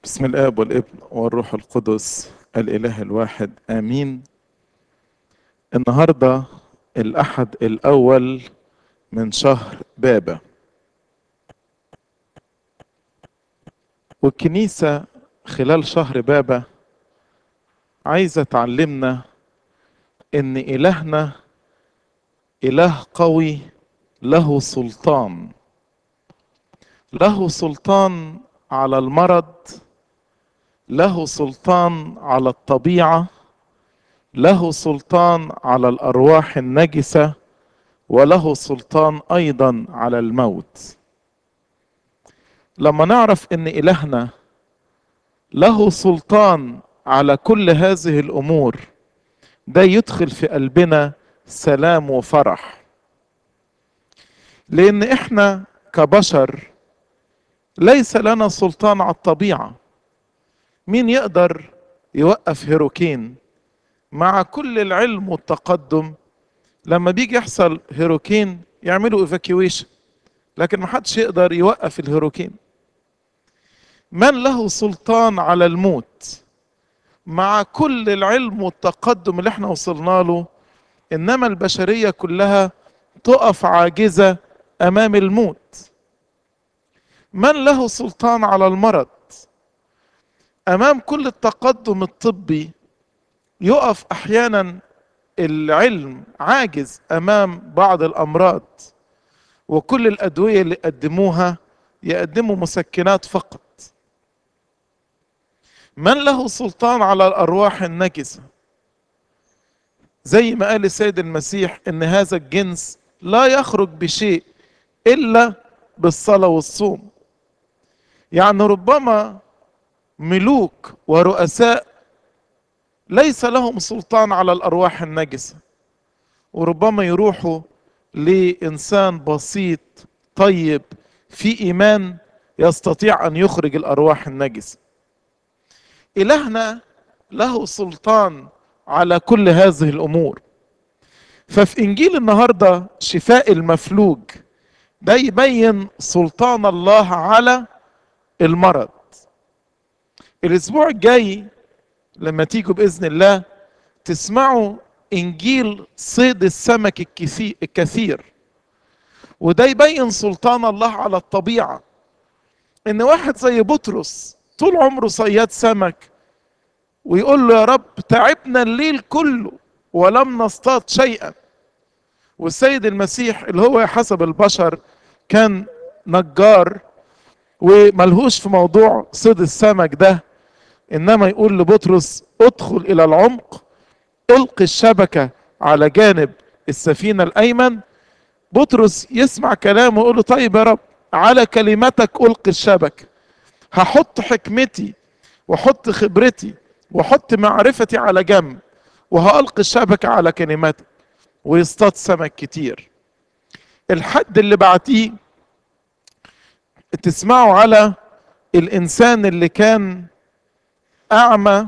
بسم الآب والابن والروح القدس الإله الواحد آمين. النهاردة الأحد الأول من شهر بابا، والكنيسة خلال شهر بابا عايزة تعلمنا إن إلهنا إله قوي، له سلطان، له سلطان على المرض، له سلطان على الطبيعة، له سلطان على الأرواح النجسة، وله سلطان أيضا على الموت. لما نعرف ان الهنا له سلطان على كل هذه الامور، ده يدخل في قلبنا سلام وفرح، لان احنا كبشر ليس لنا سلطان على الطبيعة. مين يقدر يوقف هيروكين؟ مع كل العلم والتقدم لما بيجي يحصل هيروكين يعملوا ايفاكيويشن، لكن محدش يقدر يوقف الهيروكين. من له سلطان على الموت؟ مع كل العلم والتقدم اللي احنا وصلنا له، انما البشرية كلها تقف عاجزة امام الموت. من له سلطان على المرض؟ امام كل التقدم الطبي يقف احيانا العلم عاجز امام بعض الامراض، وكل الادوية اللي قدموها يقدموا مسكنات فقط. من له سلطان على الارواح النجسة؟ زي ما قال السيد المسيح ان هذا الجنس لا يخرج بشيء الا بالصلاة والصوم. يعني ربما ملوك ورؤساء ليس لهم سلطان على الارواح النجسة، وربما يروحوا لانسان بسيط طيب في ايمان يستطيع ان يخرج الارواح النجسة. الهنا له سلطان على كل هذه الامور. ففي انجيل النهارده شفاء المفلوج ده يبين سلطان الله على المرض. الاسبوع الجاي لما تيجوا باذن الله تسمعوا انجيل صيد السمك الكثير، وده يبين سلطان الله على الطبيعه. ان واحد زي بطرس طول عمره صياد سمك ويقول له يا رب تعبنا الليل كله ولم نصطاد شيئا، والسيد المسيح اللي هو حسب البشر كان نجار وملهوش في موضوع صيد السمك ده، انما يقول لبطرس ادخل الى العمق، القي الشبكة على جانب السفينة الايمن. بطرس يسمع كلامه ويقول له طيب يا رب على كلمتك القي الشبكة، هحط حكمتي واحط خبرتي واحط معرفتي على جنب وهألقي الشبكة على كلمتك، ويصطاد سمك كتير. الحد اللي بعتيه تسمعوا على الانسان اللي كان اعمى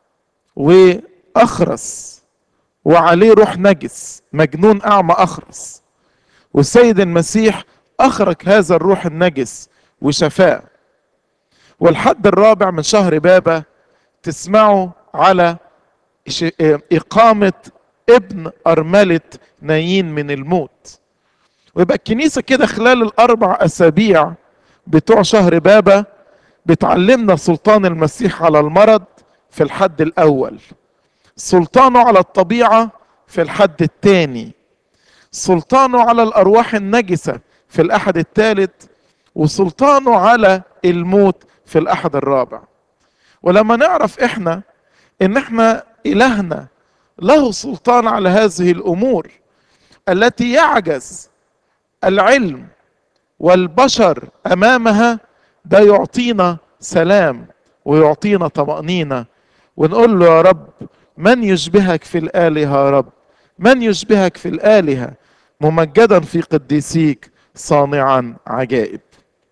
واخرس وعليه روح نجس، مجنون اعمى اخرس، والسيد المسيح اخرج هذا الروح النجس وشفاه. والحد الرابع من شهر بابا تسمعوا على اقامة ابن ارملة نايين من الموت. ويبقى الكنيسة كده خلال الاربع اسابيع بتوع شهر بابا بتعلمنا سلطان المسيح على المرض في الحد الاول، سلطانه على الطبيعة في الحد الثاني، سلطانه على الارواح النجسة في الاحد الثالث، وسلطانه على الموت في الاحد الرابع. ولما نعرف احنا ان احنا الهنا له سلطان على هذه الامور التي يعجز العلم والبشر امامها، ده يعطينا سلام ويعطينا طمأنينة، ونقول له يا رب من يشبهك في الآلهة يا رب، من يشبهك في الآلهة، ممجدا في قديسيك صانعا عجائب.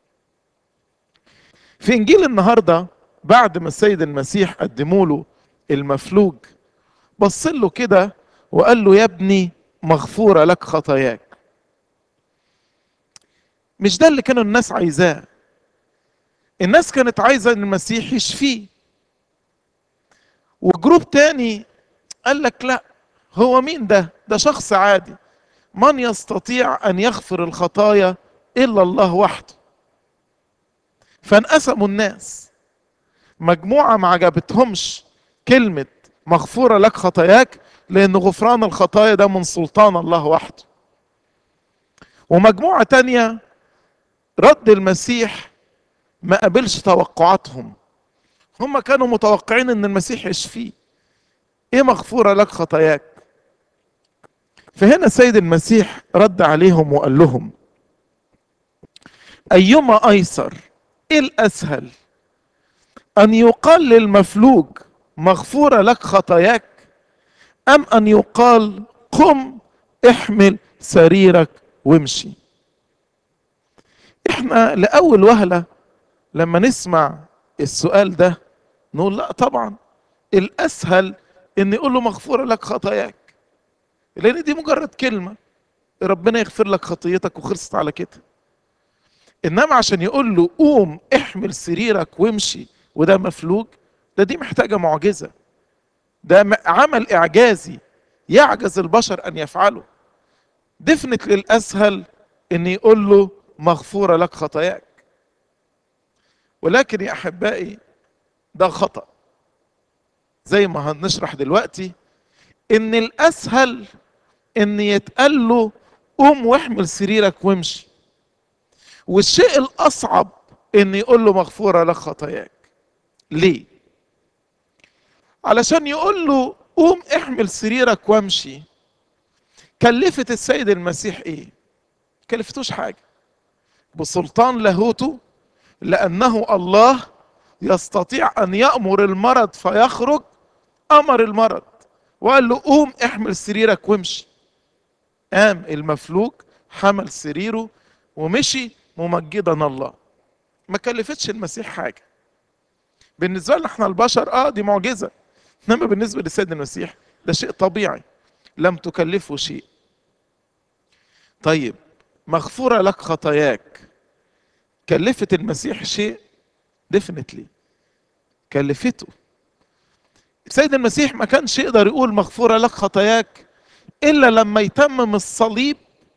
في انجيل النهارده بعد ما السيد المسيح قدموا له المفلوج، بص له كده وقال له يا ابني مغفورة لك خطاياك. مش ده اللي كانوا الناس عايزاه. الناس كانت عايزة ان المسيح يشفيه، وجروب تاني قال لك لا، هو مين ده؟ ده شخص عادي، من يستطيع ان يغفر الخطايا الا الله وحده. فانقسموا الناس، مجموعة ما عجبتهمش كلمة مغفورة لك خطاياك، لان غفران الخطايا ده من سلطان الله وحده. ومجموعة تانية رد المسيح ما قبلش توقعاتهم، هم كانوا متوقعين ان المسيح يشفيه، ايه مغفورة لك خطاياك؟ فهنا السيد المسيح رد عليهم وقال لهم ايما ايسر، ايه الاسهل، ان يقال للمفلوج مغفورة لك خطاياك، ام ان يقال قم احمل سريرك وامشي؟ احنا لاول وهلة لما نسمع السؤال ده نقول لا طبعا الاسهل ان يقول له مغفورة لك خطاياك، لان دي مجرد كلمة، ربنا يغفر لك خطيتك وخلصت على كده. انما عشان يقول له قوم احمل سريرك وامشي وده مفلوج، دي محتاجة معجزة، ده عمل اعجازي يعجز البشر ان يفعله. دفنت للاسهل ان يقول له مغفورة لك خطاياك. ولكن يا احبائي ده خطأ، زي ما هنشرح دلوقتي، ان الاسهل ان يتقال له قوم واحمل سريرك وامشي، والشيء الاصعب ان يقول له مغفورة لك خطاياك. ليه؟ علشان يقول له قوم احمل سريرك وامشي، كلفت السيد المسيح ايه؟ كلفتوش حاجة، بسلطان لاهوته، لانه الله يستطيع ان يأمر المرض فيخرج. امر المرض وقال له قوم احمل سريرك وامشي، قام المفلوج حمل سريره ومشي ممجدا الله. ما كلفتش المسيح حاجة. بالنسبة لنا احنا البشر دي معجزة، انما بالنسبة للسيد المسيح ده شيء طبيعي، لم تكلفه شيء. طيب مغفورة لك خطاياك، كلفت المسيح شيء؟ ديفنتلي كلفته. السيد المسيح ما كانش يقدر يقول مغفورة لك خطاياك الا لما يتمم الصليب،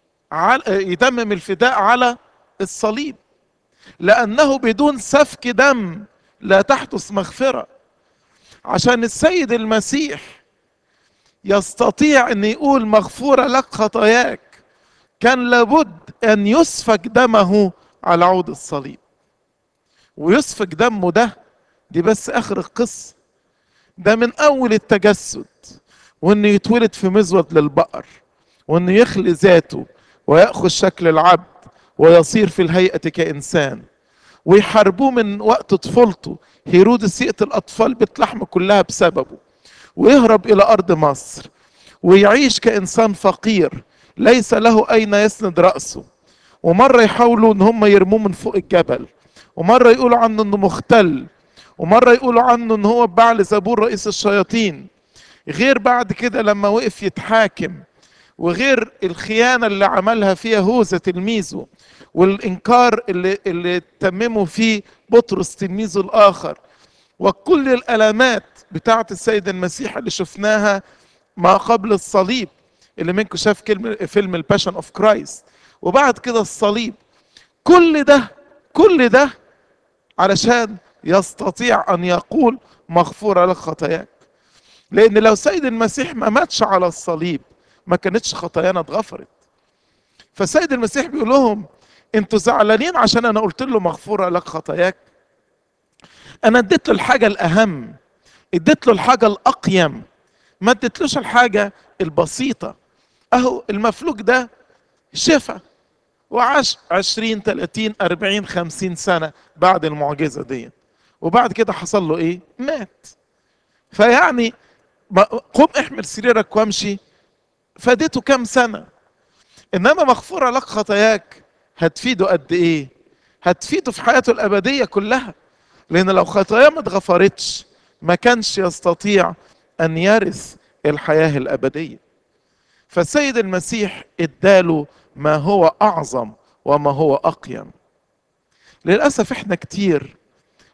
يتمم الفداء على الصليب، لانه بدون سفك دم لا تحدث مغفرة. عشان السيد المسيح يستطيع ان يقول مغفورة لك خطاياك كان لابد ان يسفك دمه على عود الصليب. ويسفك دمه دي بس اخر القصة، ده من اول التجسد، وانه يتولد في مزود للبقر، وانه يخلي ذاته ويأخذ شكل العبد ويصير في الهيئة كإنسان، ويحاربوه من وقت طفولته. هيرودس يقتل الأطفال بيت لحم كلها بسببه، ويهرب إلى أرض مصر، ويعيش كإنسان فقير ليس له أين يسند رأسه. ومرة يحاولوا ان هم يرموه من فوق الجبل، ومرة يقولوا عنه انه مختل، ومرة يقولوا عنه ان هو بعل زبور رئيس الشياطين. غير بعد كده لما وقف يتحاكم، وغير الخيانة اللي عملها فيها يهوذا تلميذه، والإنكار اللي تممه فيه بطرس تلميذه الآخر، وكل الألامات بتاعة السيد المسيح اللي شفناها ما قبل الصليب. اللي منكم شاف فيلم الباشن اوف كرايست، وبعد كده الصليب، كل ده علشان يستطيع ان يقول مغفورة لك خطاياك. لان لو سيد المسيح ما ماتش على الصليب ما كانتش خطايانا اتغفرت. فسيد المسيح بيقول لهم انتوا زعلانين عشان انا قلت له مغفورة لك خطاياك؟ انا اديت له الحاجة الاهم، اديت له الحاجة الاقيم، ما اديتلوش الحاجة البسيطة. اهو المفلوج ده شفى وعاش 20 30 40 50 سنة بعد المعجزة دي، وبعد كده حصل له ايه؟ مات. فيعني قم احمل سريرك وامشي فادته كام سنة. انما مغفورة لك خطاياك هتفيده قد ايه؟ هتفيده في حياته الابدية كلها، لان لو خطاياه ما اتغفرتش ما كانش يستطيع ان يرث الحياة الابدية. فالسيد المسيح اداله ما هو اعظم وما هو اقيم. للاسف احنا كتير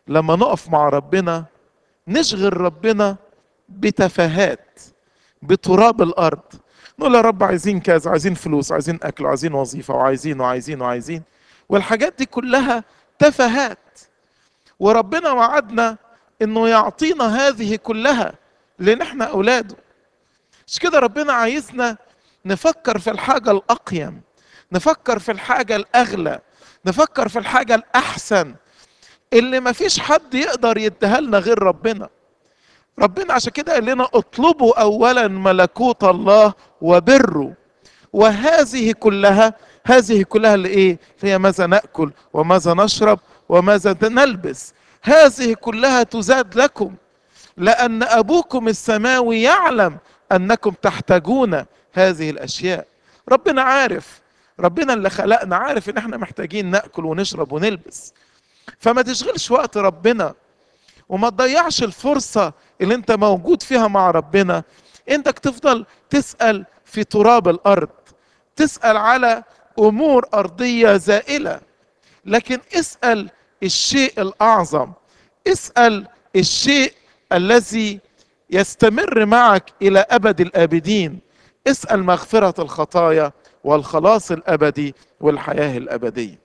لما نقف مع ربنا نشغل ربنا بتفاهات، بتراب الارض. نقول يا رب عايزين كذا، عايزين فلوس، عايزين اكل، وعايزين وظيفه، وعايزين وعايزين وعايزين، والحاجات دي كلها تفاهات. وربنا وعدنا انه يعطينا هذه كلها لان احنا اولاده. مش كده ربنا عايزنا نفكر في الحاجه الاقيم، نفكر في الحاجه الاغلى، نفكر في الحاجه الاحسن اللي مفيش حد يقدر يديها لنا غير ربنا. ربنا عشان كده قال لنا اطلبوا اولا ملكوت الله وبره، وهذه كلها، هذه كلها اللي ايه؟ هي ماذا ناكل وماذا نشرب وماذا نلبس، هذه كلها تزاد لكم، لان ابوكم السماوي يعلم انكم تحتاجون هذه الاشياء. ربنا عارف، ربنا اللي خلقنا عارف ان احنا محتاجين ناكل ونشرب ونلبس. فما تشغلش وقت ربنا، وما تضيعش الفرصة اللي انت موجود فيها مع ربنا انك تفضل تسأل في تراب الارض، تسأل على امور ارضية زائلة. لكن اسأل الشيء الاعظم، اسأل الشيء الذي يستمر معك الى ابد الابدين. اسأل مغفرة الخطايا والخلاص الابدي والحياة الابدية.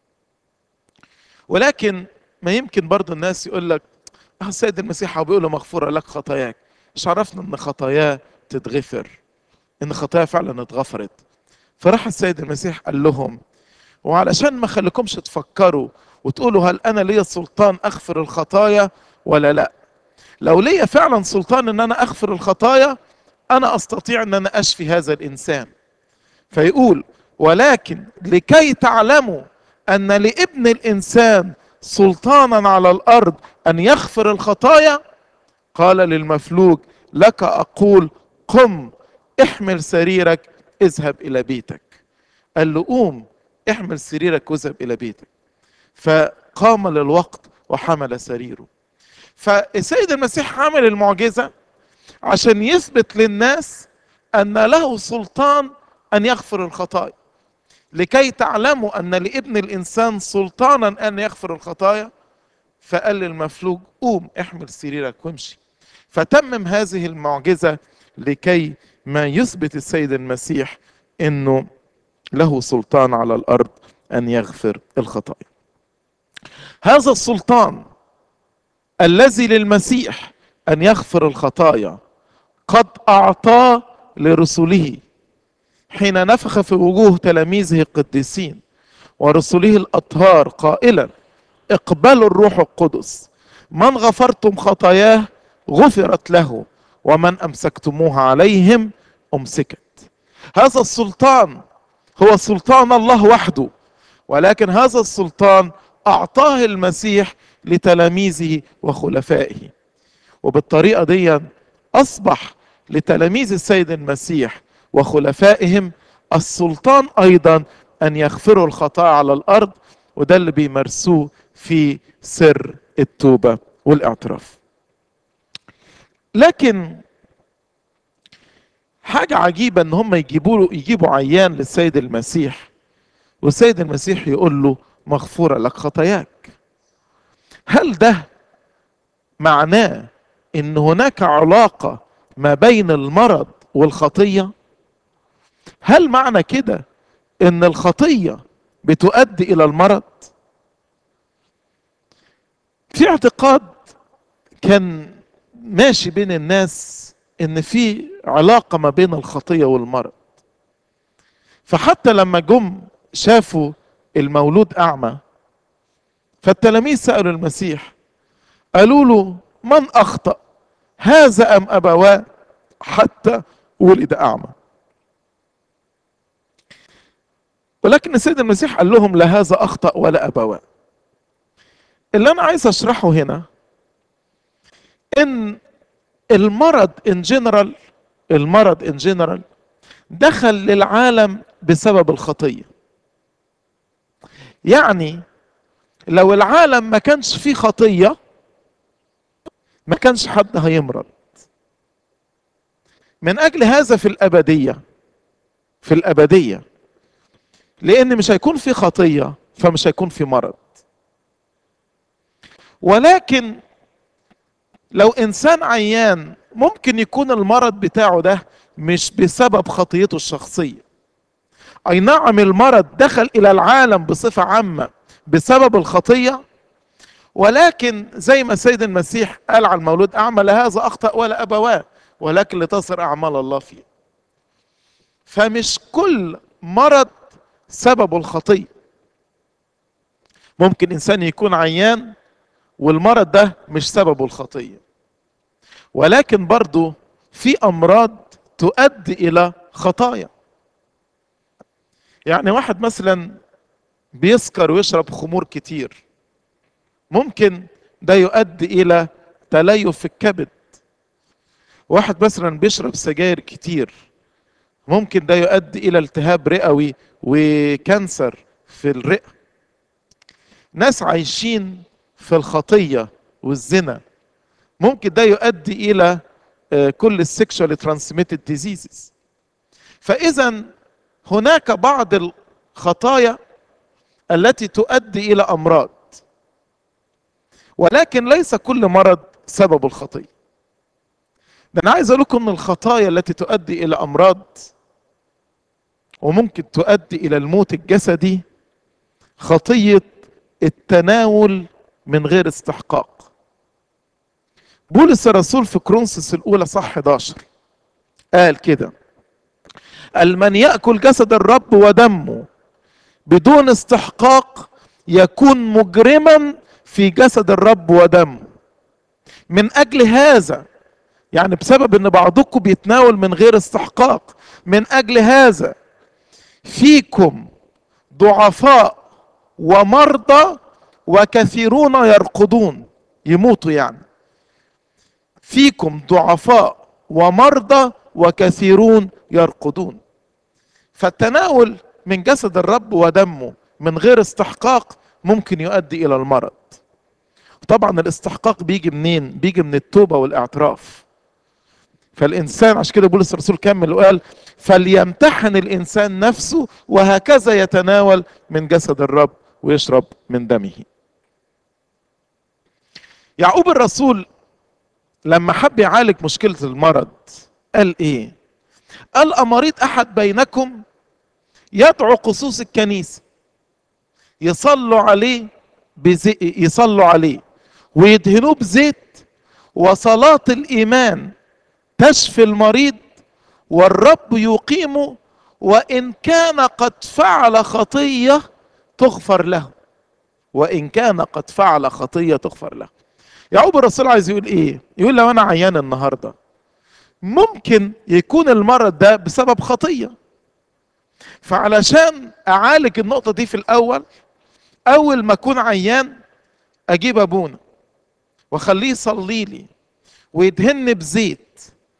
ولكن ما يمكن برضو الناس يقول لك السيد المسيح بيقول له مغفورة لك خطاياك، مش عرفنا ان خطاياه تتغفر، ان خطاياه فعلا اتغفرت. فراح السيد المسيح قال لهم، وعلشان ما خليكمش تفكروا وتقولوا هل انا ليا سلطان اغفر الخطايا ولا لا، لو ليا فعلا سلطان ان انا اغفر الخطايا انا استطيع ان انا اشفي هذا الانسان. فيقول ولكن لكي تعلموا ان لابن الانسان سلطانا على الارض ان يغفر الخطايا، قال للمفلوج لك اقول قم احمل سريرك اذهب الى بيتك. قال له قوم احمل سريرك واذهب الى بيتك. فقام للوقت وحمل سريره. فالسيد المسيح عمل المعجزة عشان يثبت للناس ان له سلطان ان يغفر الخطايا. لكي تعلموا ان لابن الانسان سلطانا ان يغفر الخطايا، فقال للمفلوج قوم احمل سريرك وامشي. فتمم هذه المعجزة لكي ما يثبت السيد المسيح انه له سلطان على الارض ان يغفر الخطايا. هذا السلطان الذي للمسيح ان يغفر الخطايا قد اعطاه لرسله حين نفخ في وجوه تلاميذه القديسين ورسله الاطهار قائلا اقبلوا الروح القدس، من غفرتم خطاياه غفرت له، ومن امسكتموها عليهم امسكت. هذا السلطان هو سلطان الله وحده، ولكن هذا السلطان اعطاه المسيح لتلاميذه وخلفائه. وبالطريقة دي اصبح لتلاميذ السيد المسيح وخلفائهم السلطان ايضا ان يغفروا الخطايا على الارض، وده اللي بيمارسوه في سر التوبة والاعتراف. لكن حاجة عجيبة ان هم يجيبوا عيان للسيد المسيح، والسيد المسيح يقول له مغفورة لك خطاياك. هل ده معناه ان هناك علاقة ما بين المرض والخطية؟ هل معنى كده ان الخطية بتؤدي الى المرض؟ في اعتقاد كان ماشي بين الناس ان في علاقة ما بين الخطية والمرض. فحتى لما جم شافوا المولود اعمى، فالتلاميذ سألوا المسيح قالوا له من اخطأ هذا ام ابواه حتى ولد اعمى؟ ولكن السيد المسيح قال لهم لا هذا اخطأ ولا ابواه. اللي انا عايز اشرحه هنا ان المرض ان جنرال، المرض ان جنرال دخل للعالم بسبب الخطية. يعني لو العالم ما كانش فيه خطية ما كانش حد هيمرض. من اجل هذا في الابدية، في الابدية لان مش هيكون في خطية فمش هيكون في مرض. ولكن لو انسان عيان ممكن يكون المرض بتاعه ده مش بسبب خطيته الشخصية. اي نعم المرض دخل الى العالم بصفة عامة بسبب الخطية، ولكن زي ما السيد المسيح قال على المولود اعمى لهذا اخطأ ولا ابواه ولكن لتصر اعمال الله فيه. فمش كل مرض سببه الخطية. ممكن انسان يكون عيان والمرض ده مش سببه الخطية، ولكن برضو في امراض تؤدي الى خطايا. يعني واحد مثلا بيسكر ويشرب خمور كتير، ممكن ده يؤدي الى تليف في الكبد. واحد مثلا بيشرب سجاير كتير، ممكن ده يؤدي الى التهاب رئوي وكانسر في الرئة. ناس عايشين في الخطية والزنا، ممكن ده يؤدي الى كل السكشوال ترانسميتد ديزيزز. فاذا هناك بعض الخطايا التي تؤدي الى امراض، ولكن ليس كل مرض سبب الخطيه. ده انا عايز اقول لكم ان الخطايا التي تؤدي الى امراض وممكن تؤدي الى الموت الجسدي خطيه التناول من غير استحقاق. بولس الرسول في كورنثوس الاولى صح 11 قال كده: من يأكل جسد الرب ودمه بدون استحقاق يكون مجرما في جسد الرب ودمه. من اجل هذا، يعني بسبب ان بعضكم بيتناول من غير استحقاق، من اجل هذا فيكم ضعفاء ومرضى وكثيرون يرقدون، يموتوا يعني. فيكم ضعفاء ومرضى وكثيرون يرقدون. فالتناول من جسد الرب ودمه من غير استحقاق ممكن يؤدي الى المرض. طبعا الاستحقاق بيجي منين؟ بيجي من التوبة والاعتراف. فالإنسان عشان كده بولس الرسول كمل وقال: فليمتحن الإنسان نفسه وهكذا يتناول من جسد الرب ويشرب من دمه. يعقوب الرسول لما حب يعالج مشكلة المرض قال ايه؟ قال: أمريض أحد بينكم يدعو قصوص الكنيسة يصلوا عليه ويدهنوه بزيت، وصلاة الإيمان تشفي المريض والرب يقيمه، وإن كان قد فعل خطية تغفر له. وإن كان قد فعل خطية تغفر له. يعقوب الرسول عايز يقول ايه؟ يقول لو انا عيان النهارده ممكن يكون المرض ده بسبب خطية، فعلشان اعالج النقطة دي في الاول، اول ما اكون عيان اجيب ابونا واخليه يصلي لي ويدهني بزيت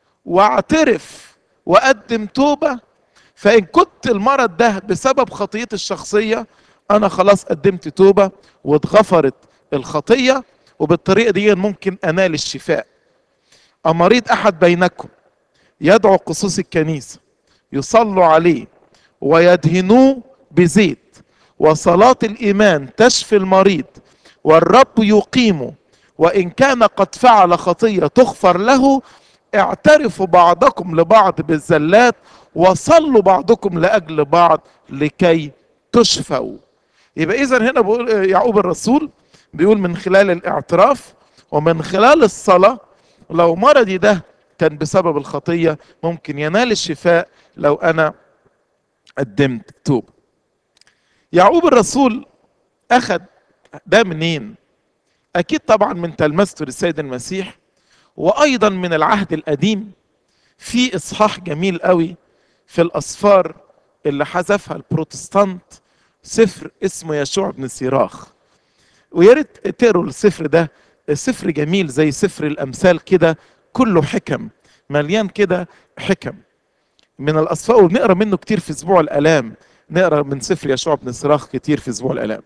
واعترف واقدم توبة. فان كنت المرض ده بسبب خطيتي الشخصية، انا خلاص قدمت توبة واتغفرت الخطية، وبالطريقة دي ممكن انال الشفاء. أمريض أحد بينكم يدعو قصوص الكنيسة يصلوا عليه ويدهنوه بزيت، وصلاة الإيمان تشفي المريض والرب يقيمه، وإن كان قد فعل خطية تغفر له. اعترفوا بعضكم لبعض بالزلات وصلوا بعضكم لأجل بعض لكي تشفوا. يبقى إذن هنا بيقول يعقوب الرسول بيقول من خلال الاعتراف ومن خلال الصلاة، لو مرضي ده كان بسبب الخطية ممكن ينال الشفاء لو أنا قدمت توبة. يعقوب الرسول أخذ ده منين؟ أكيد طبعا من تلمذته للسيد المسيح، وأيضا من العهد القديم. في إصحاح جميل قوي في الأسفار اللي حذفها البروتستانت، سفر اسمه يشوع بن سيراخ، وياريت تقروا السفر ده. سفر جميل زي سفر الأمثال كده، كله حكم، مليان كده حكم من الأسفار، ونقرا منه كتير في أسبوع الآلام. نقرا من سفر يشوع بن سيراخ كتير في أسبوع الآلام.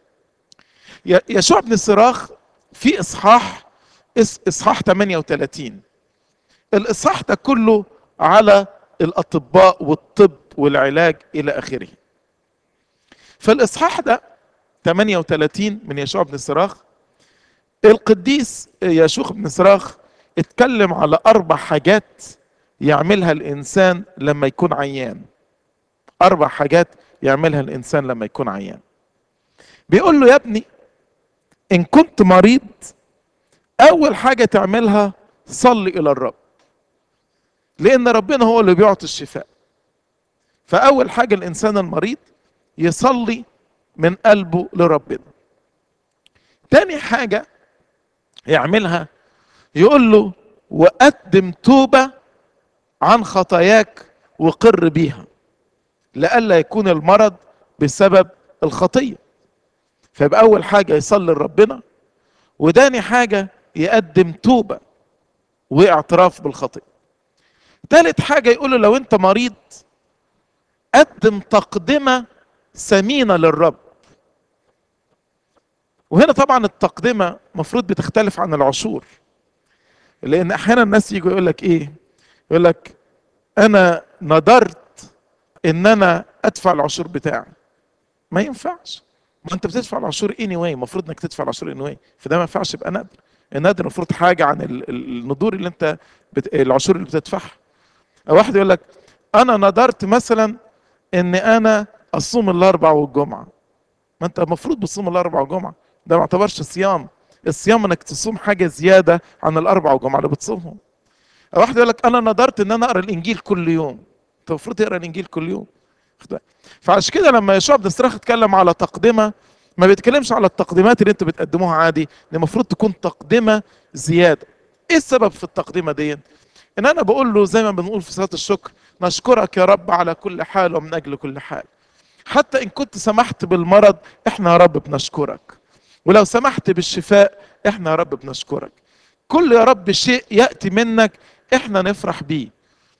يشوع بن سيراخ في إصحاح 38. الإصحاح ده كله على الأطباء والطب والعلاج إلى آخره. فالإصحاح ده 38 من يشوع بن سيراخ القديس يشوع بن صراخ اتكلم على 4 حاجات يعملها الإنسان لما يكون عيان. 4 حاجات يعملها الإنسان لما يكون عيان. بيقول له يا ابني إن كنت مريض أول حاجة تعملها صلي إلى الرب، لأن ربنا هو اللي بيعطي الشفاء. فأول حاجة الإنسان المريض يصلي من قلبه لربنا. تاني حاجة يعملها يقول له وقدم توبة عن خطاياك وقر بيها، لئلا يكون المرض بسبب الخطية. فيبقى أول حاجة يصلي لربنا، وتاني حاجة يقدم توبة واعتراف بالخطية. تالت حاجة يقول له لو أنت مريض قدم تقدمة ثمينة للرب. وهنا طبعا التقدمة مفروض بتختلف عن العشور، لأن أحيانا الناس يجوا يقول لك إيه؟ يقول لك أنا نذرت إن أنا أدفع العشور بتاعي. ما ينفعش، ما أنت بتدفع العشور anyway، المفروض إنك تدفع العشور anyway، فده ما ينفعش يبقى نذر. النذر المفروض حاجة عن النذور اللي أنت العشور اللي بتدفعها. أو واحد يقول لك أنا نذرت مثلا إن أنا أصوم الأربع والجمعة. ما أنت المفروض بتصوم الأربع والجمعة، ده ما اعتبرش صيام. الصيام انك تصوم حاجه زياده عن الاربع والجمعه اللي بتصومهم. واحد يقول لك انا نذرت ان انا اقرا الانجيل كل يوم. انت المفروض تقرا الانجيل كل يوم. فعشان كده لما يشوع بن صراخ اتكلم على تقدمه، ما بيتكلمش على التقديمات اللي انتوا بتقدموها عادي، المفروض تكون تقدمه زياده. ايه السبب في التقدمه دي؟ ان انا بقول له زي ما بنقول في صلاه الشكر نشكرك يا رب على كل حال ومن اجل كل حال. حتى ان كنت سمحت بالمرض احنا يا رب بنشكرك، ولو سمحت بالشفاء احنا يا رب بنشكرك. كل يا رب شيء يأتي منك احنا نفرح بيه.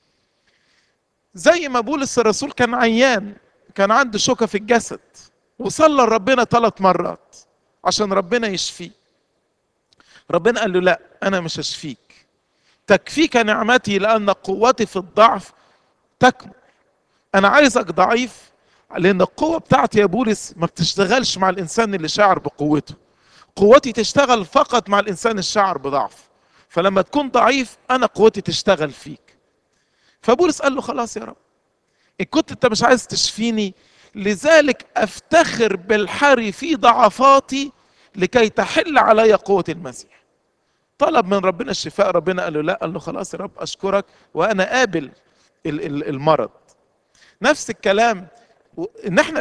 زي ما بولس الرسول كان عيان، كان عنده شوكة في الجسد، وصلى لربنا 3 مرات عشان ربنا يشفيه. ربنا قال له لا انا مش هشفيك، تكفيك نعمتي لان قوتي في الضعف تكمل. انا عايزك ضعيف، لان القوة بتاعتي يا بولس ما بتشتغلش مع الانسان اللي شاعر بقوته. قوتي تشتغل فقط مع الانسان الشاعر بضعف. فلما تكون ضعيف انا قوتي تشتغل فيك. فبولس قال له خلاص يا رب ان كنت انت مش عايز تشفيني، لذلك افتخر بالحري في ضعفاتي لكي تحل علي قوة المسيح. طلب من ربنا الشفاء، ربنا قال له لا، قال له خلاص يا رب اشكرك وانا قابل المرض. نفس الكلام ان احنا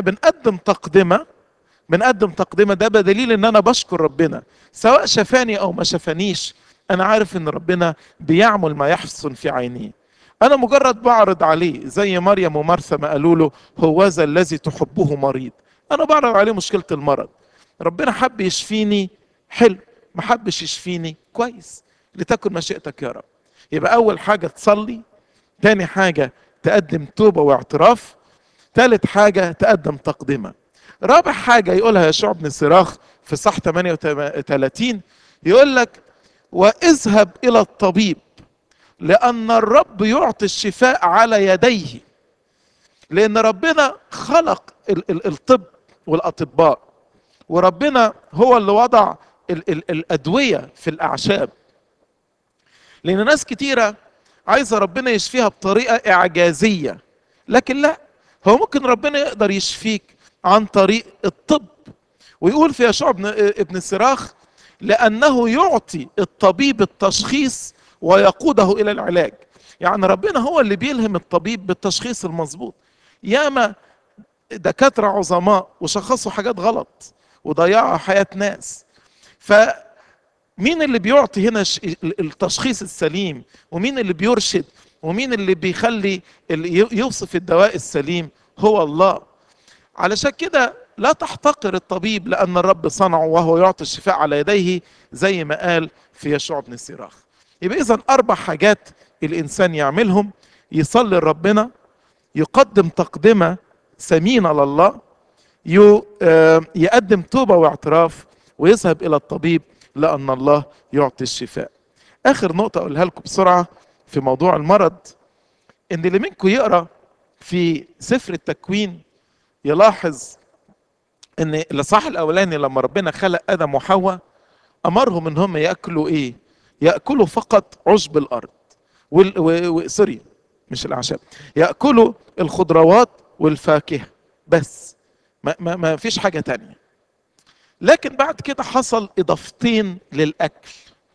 بنقدم تقدمة ده بدليل ان انا بشكر ربنا، سواء شفاني او ما شفانيش انا عارف ان ربنا بيعمل ما يحسن في عينيه. انا مجرد بعرض عليه زي مريم ومرثا ما قالوا له هوذا الذي تحبه مريض. انا بعرض عليه مشكلة المرض، ربنا حب يشفيني حلو، ما حبش يشفيني كويس، لتكن مشيئتك يا رب. يبقى اول حاجة تصلي، تاني حاجة تقدم توبة واعتراف، ثالث حاجة تقدم تقدمة. رابع حاجة يقولها يشوع بن صراخ في صح 38 يقول لك واذهب إلى الطبيب لأن الرب يعطي الشفاء على يديه. لأن ربنا خلق الطب والأطباء، وربنا هو اللي وضع الأدوية في الأعشاب. لأن ناس كتيرة عايزة ربنا يشفيها بطريقة إعجازية، لكن لا، هو ممكن ربنا يقدر يشفيك عن طريق الطب. ويقول في يشوع ابن صراخ لأنه يعطي الطبيب التشخيص ويقوده إلى العلاج. يعني ربنا هو اللي بيلهم الطبيب بالتشخيص المظبوط. ياما دكاترة عظماء وشخصوا حاجات غلط وضيعوا حياة ناس. فمين اللي بيعطي هنا التشخيص السليم، ومين اللي بيرشد، ومين اللي بيخلي اللي يوصف الدواء السليم؟ هو الله. علشان كده لا تحتقر الطبيب لأن الرب صنعه وهو يعطي الشفاء على يديه، زي ما قال في يشوع بن صراخ. يبقى إذن 4 حاجات الإنسان يعملهم: يصلي لربنا، يقدم تقدمة ثمينة لله، يقدم توبة واعتراف، ويذهب إلى الطبيب لأن الله يعطي الشفاء. آخر نقطة أقولها لكم بسرعة في موضوع المرض، إن اللي منكم يقرأ في سفر التكوين يلاحظ ان الاصحاح الاولاني لما ربنا خلق ادم وحواء امرهم ان هم ياكلوا ايه؟ ياكلوا فقط عشب الارض سوري، مش الاعشاب، ياكلوا الخضروات والفاكهه بس، ما فيش حاجه تانية. لكن بعد كده حصل اضافتين للاكل.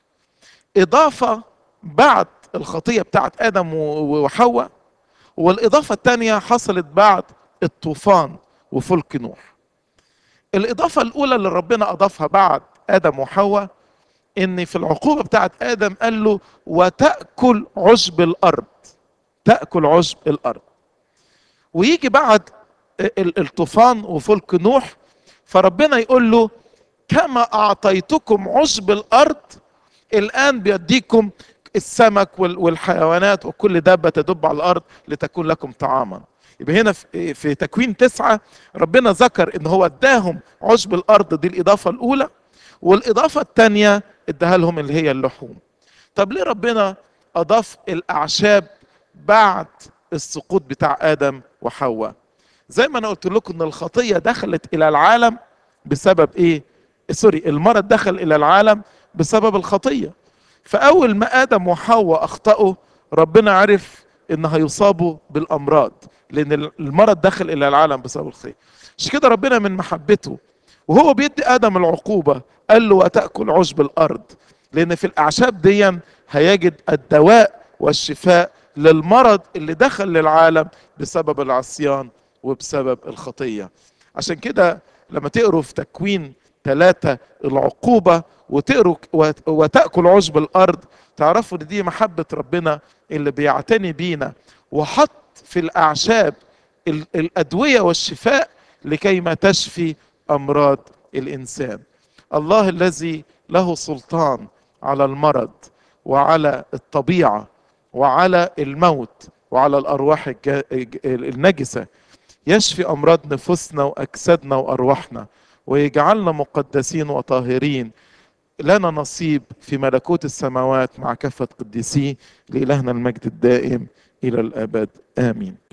اضافه بعد الخطيه بتاعت ادم وحواء، والاضافه الثانيه حصلت بعد الطوفان وفلك نوح. الاضافه الاولى اللي ربنا اضافها بعد ادم وحواء، ان في العقوبه بتاعت ادم قال له وتاكل عشب الارض، تاكل عشب الارض. ويجي بعد الطوفان وفلك نوح، فربنا يقول له كما اعطيتكم عشب الارض الان بيديكم السمك والحيوانات وكل دابه تدب على الارض لتكون لكم طعاما. يبقى هنا في تكوين 9 ربنا ذكر ان هو اداهم عشب الارض، دي الاضافه الاولى، والاضافه الثانيه اداها لهم اللي هي اللحوم. طب ليه ربنا اضاف الاعشاب بعد السقوط بتاع ادم وحواء؟ زي ما انا قلت لكم ان الخطيه دخلت الى العالم بسبب ايه؟ سوري، المرض دخل الى العالم بسبب الخطيه. فاول ما ادم وحواء اخطاوا ربنا عرف ان هيصابوا بالامراض، لان المرض دخل الى العالم بسبب الخطيه. مش كده ربنا من محبته وهو بيدي ادم العقوبه قال له وتاكل عشب الارض، لان في الاعشاب دي هيجد الدواء والشفاء للمرض اللي دخل للعالم بسبب العصيان وبسبب الخطيه. عشان كده لما تقروا في تكوين 3 العقوبه وتقروا وتاكل عشب الارض، تعرفوا ان دي محبه ربنا اللي بيعتني بينا، وحط في الاعشاب الادويه والشفاء لكي ما تشفي امراض الانسان. الله الذي له سلطان على المرض وعلى الطبيعه وعلى الموت وعلى الارواح النجسه يشفي امراض نفوسنا واجسادنا وارواحنا ويجعلنا مقدسين وطاهرين، لنا نصيب في ملكوت السماوات مع كافه قديسيه. لالهنا المجد الدائم الى الابد امين.